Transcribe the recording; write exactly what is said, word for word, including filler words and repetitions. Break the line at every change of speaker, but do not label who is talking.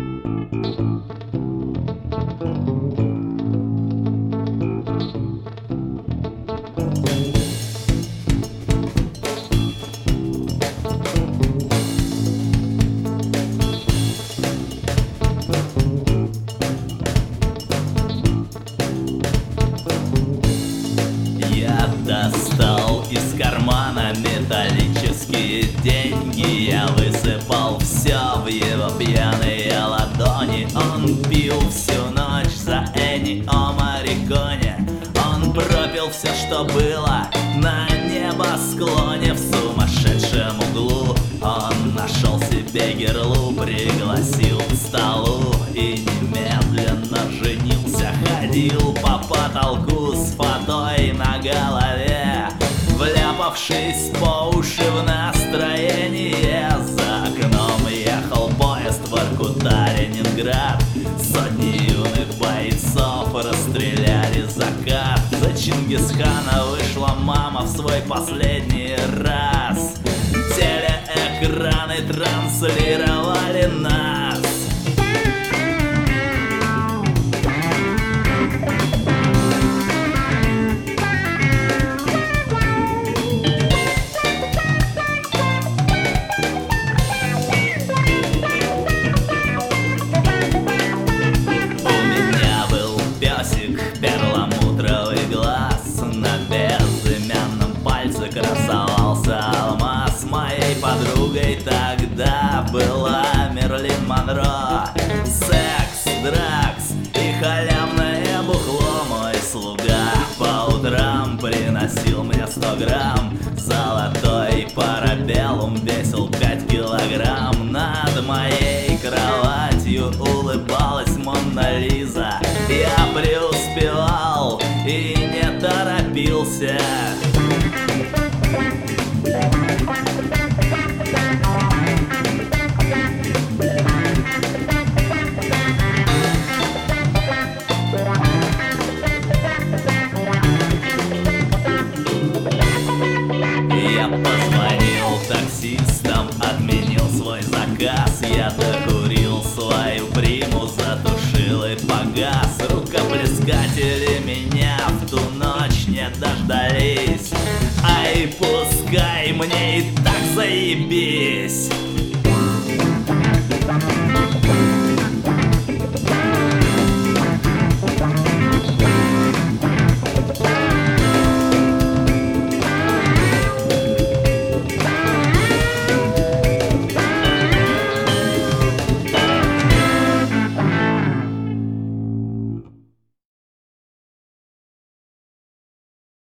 Я достал из кармана металлические деньги. Я высыпал все в его пьяные ладони. Он пил всю ночь за Эннио Морриконе. Он пропил все, что было на небосклоне. В сумасшедшем углу он нашел себе герлу, пригласил к столу и немедленно женился. Ходил по потолку с фатой на голове, вляпавшись по уши в настроение. За окном ехал поезд Воркута-Ленинград. Сотни юных бойцов расстреляли закат. За Чингисхана вышла мама в свой последний раз. Телеэкраны транслировали нас. Перламутровый глаз, на безымянном пальце красовался алмаз. Моей подругой тогда была Мерлин Монро. Секс, дракс и халявное бухло. Мой слуга по утрам приносил мне сто грамм. Золотой парабеллум весил пять килограмм. Над моей кроватью улыбалась Мона Лиза. Я преуспевал и не торопился. Я позвонил таксистам, отменил свой заказ. Я докурил свою приму, затушил и погас. Рукоплескатели меня в ту ночь не дождались. Ай, пускай, мне и так заебись.